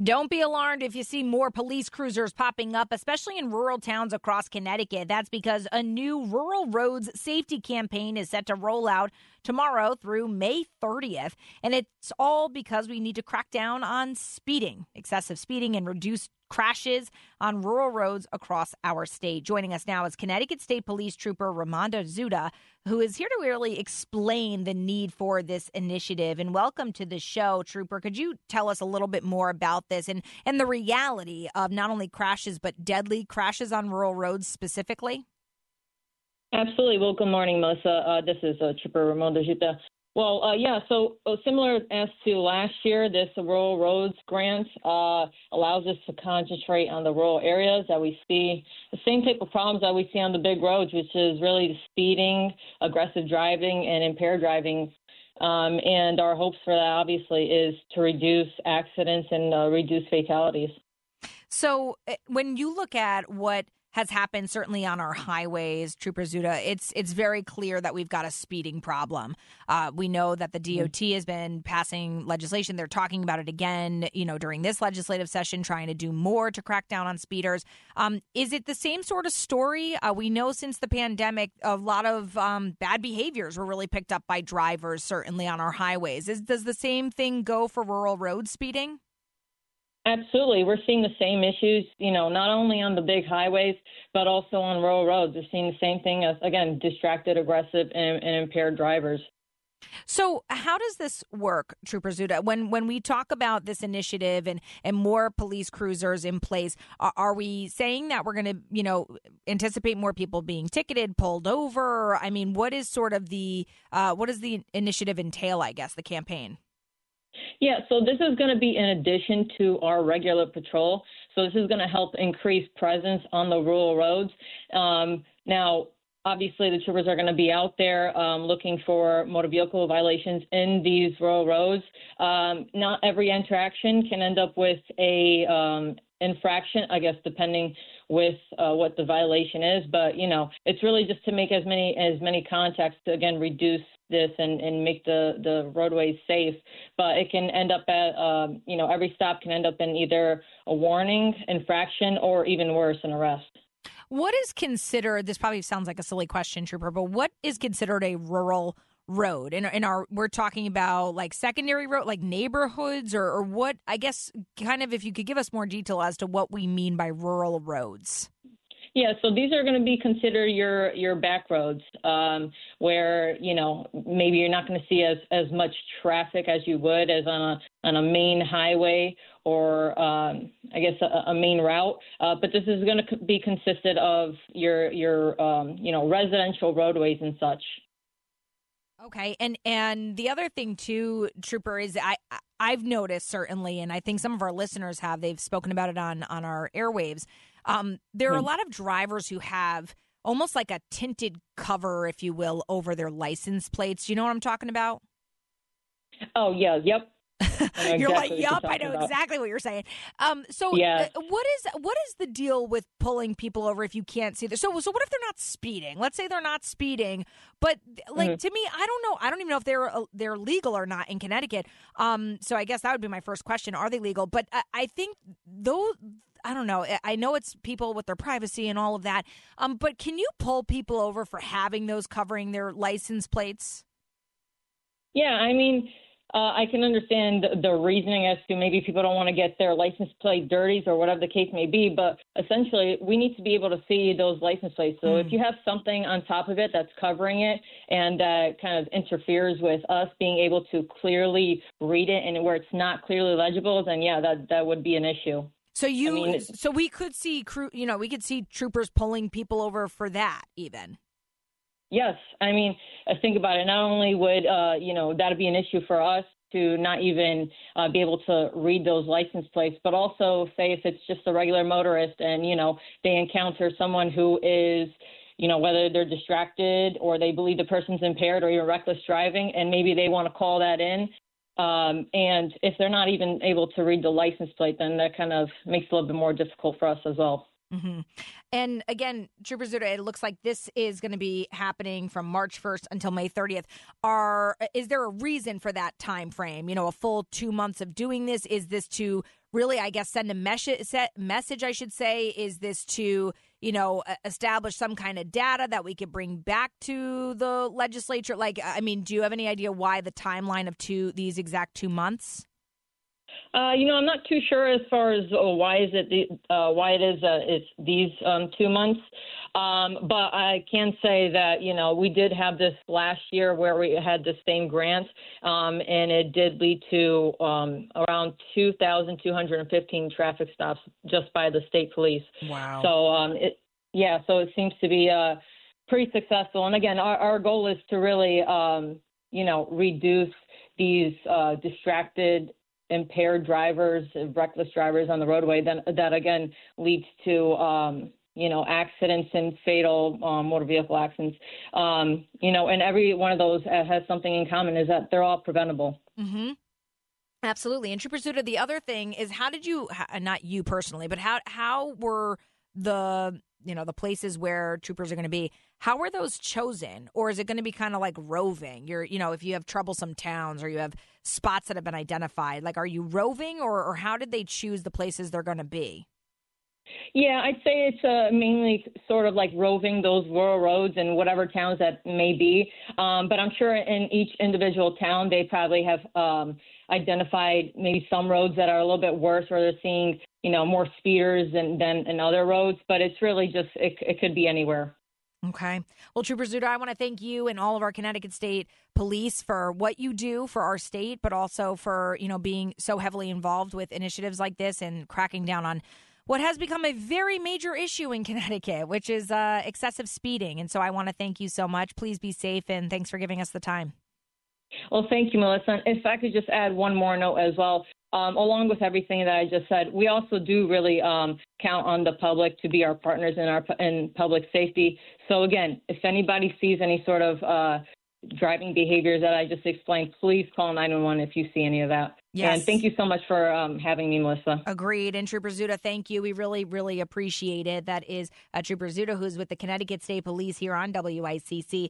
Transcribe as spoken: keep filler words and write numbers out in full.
Don't be alarmed if you see more police cruisers popping up, especially in rural towns across Connecticut. That's because a new rural roads safety campaign is set to roll out tomorrow through May thirtieth. And it's all because we need to crack down on speeding, excessive speeding, and reduce crashes on rural roads across our state. Joining us now is Connecticut State Police Trooper Ramonda Zuda, who is here to really explain the need for this initiative. And welcome to the show, Trooper. Could you tell us a little bit more about this and, and the reality of not only crashes, but deadly crashes on rural roads specifically? Absolutely. Well, good morning, Melissa. Uh, this is uh, Trooper Ramonda Zuda. Well, uh, yeah, so uh, similar as to last year, this Rural Roads Grant uh, allows us to concentrate on the rural areas that we see the same type of problems that we see on the big roads, which is really the speeding, aggressive driving, and impaired driving. Um, and our hopes for that, obviously, is to reduce accidents and uh, reduce fatalities. So when you look at what has happened certainly on our highways, Trooper Zuda, it's it's very clear that we've got a speeding problem. Uh, we know that the D O T has been passing legislation. They're talking about it again, you know, during this legislative session, trying to do more to crack down on speeders. Um, is it the same sort of story? Uh, we know since the pandemic, a lot of um, bad behaviors were really picked up by drivers, certainly on our highways. Is, does the same thing go for rural road speeding? Absolutely. We're seeing the same issues, you know, not only on the big highways, but also on rural roads. We're seeing the same thing as, again, distracted, aggressive, and, and impaired drivers. So how does this work, Trooper Zuda? When when we talk about this initiative and, and more police cruisers in place, are, are we saying that we're going to, you know, anticipate more people being ticketed, pulled over? I mean, what is sort of the, uh, what does the initiative entail, I guess, the campaign? Yeah, so this is going to be in addition to our regular patrol. So this is going to help increase presence on the rural roads. Um, now, obviously, the troopers are going to be out there um, looking for motor vehicle violations in these rural roads. Um, not every interaction can end up with a um, infraction, I guess, depending with uh, what the violation is. But, you know, it's really just to make as many as many contacts to, again, reduce this and, and make the, the roadways safe. But it can end up at, um, you know, every stop can end up in either a warning, infraction, or even worse, an arrest. What is considered, this probably sounds like a silly question, Trooper, but what is considered a rural road? In, in our, we're talking about like secondary road, like neighborhoods, or, or what, I guess, kind of if you could give us more detail as to what we mean by rural roads. Yeah, so these are going to be considered your your back roads, um, where you know maybe you're not going to see as, as much traffic as you would as on a on a main highway or um, I guess a, a main route. Uh, but this is going to be consisted of your your um, you know residential roadways and such. Okay, and and the other thing too, Trooper, is I I've noticed certainly, and I think some of our listeners have. They've spoken about it on on our airwaves. Um, there are a lot of drivers who have almost like a tinted cover, if you will, over their license plates. Do you know what I'm talking about? Oh, yeah. Yep. You're exactly like, yup, I know about. exactly what you're saying. Um, so yeah. uh, what is what is the deal with pulling people over if you can't see this? So, so what if they're not speeding? Let's say they're not speeding, but like mm-hmm. to me, I don't know. I don't even know if they're uh, they're legal or not in Connecticut. Um, so I guess that would be my first question. Are they legal? But I, I think though. I don't know. I know it's people with their privacy and all of that. Um, but can you pull people over for having those covering their license plates? Yeah, I mean, uh, I can understand the, the reasoning as to maybe people don't want to get their license plate dirties or whatever the case may be. But essentially, we need to be able to see those license plates. So mm. if you have something on top of it that's covering it and uh, kind of interferes with us being able to clearly read it and where it's not clearly legible, then yeah, that, that would be an issue. So you, I mean, so we could see crew, you know, we could see troopers pulling people over for that, even. Yes, I mean, think about it. Not only would uh, you know that be an issue for us to not even uh, be able to read those license plates, but also say if it's just a regular motorist and you know they encounter someone who is, you know, whether they're distracted or they believe the person's impaired or even reckless driving, and maybe they want to call that in. Um, and if they're not even able to read the license plate, then that kind of makes it a little bit more difficult for us as well. Mm-hmm. And again, Trooper Zuda, it looks like this is going to be happening from March first until May thirtieth. Are is there a reason for that time frame? You know, a full two months of doing this? Is this to really, I guess, send a mes- message, I should say? Is this to, you know, establish some kind of data that we could bring back to the legislature? Like, I mean, do you have any idea why the timeline of two these exact two months? Uh, you know, I'm not too sure as far as uh, why is it the, uh, why it is uh, it's these um, two months. Um, but I can say that, you know, we did have this last year where we had the same grant, um, and it did lead to um, around two thousand two hundred fifteen traffic stops just by the state police. Wow. So, um, it, yeah, so it seems to be uh, pretty successful. And again, our, our goal is to really, um, you know, reduce these uh, distracted impaired drivers, reckless drivers on the roadway, then that again leads to um, you know accidents and fatal um, motor vehicle accidents. Um, you know, and every one of those has something in common, is that they're all preventable. Mm-hmm. Absolutely. And Trooper Zuda, the other thing is, how did you, not you personally, but how how were the you know the places where troopers are going to be? How were those chosen? Or is it going to be kind of like roving? You're, you know, if you have troublesome towns or you have spots that have been identified, like, are you roving, or, or how did they choose the places they're going to be? Yeah, I'd say it's uh, mainly sort of like roving those rural roads in whatever towns that may be. Um, but I'm sure in each individual town, they probably have um, identified maybe some roads that are a little bit worse, or they're seeing, you know, more speeders than, than in other roads. But it's really just, it, it could be anywhere. Okay. Well, Trooper Zuda, I want to thank you and all of our Connecticut State Police for what you do for our state, but also for, you know, being so heavily involved with initiatives like this and cracking down on what has become a very major issue in Connecticut, which is uh, excessive speeding. And so I want to thank you so much. Please be safe, and thanks for giving us the time. Well, thank you, Melissa. If I could just add one more note as well. Um, along with everything that I just said, we also do really um, count on the public to be our partners in our in public safety. So again, if anybody sees any sort of uh, driving behaviors that I just explained, please call nine one one if you see any of that. Yes. And thank you so much for um, having me, Melissa. Agreed. And Trooper Zuda, thank you. We really, really appreciate it. That is uh, Trooper Zuda, who's with the Connecticut State Police here on W I C C.